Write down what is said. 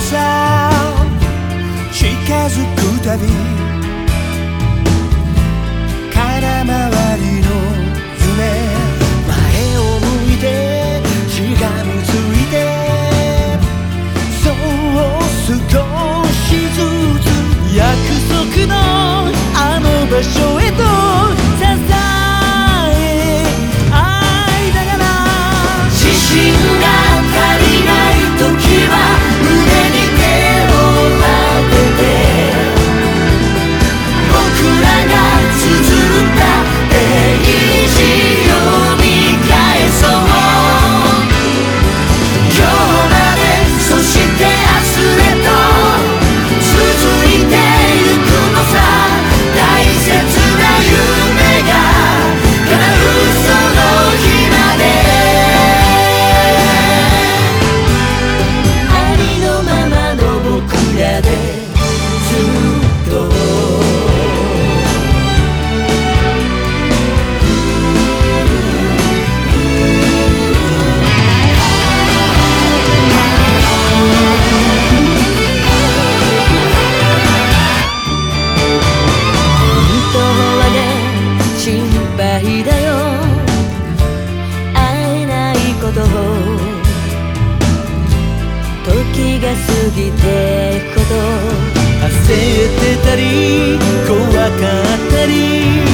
朝近づくたび空回りの夢、前を向いてしがみついて、そう少しずつ約束のあの場所へと支え愛だから、自信が足りない時は胸に手を当てて、僕らが綴ったページを見返そう。今日まで、そして明日へと続いてゆくのさ。大切な夢が叶うその日まで、ありのままの僕らでずっと。心配だよ、会えないことを。時が過ぎていくほど焦ってたり怖かったり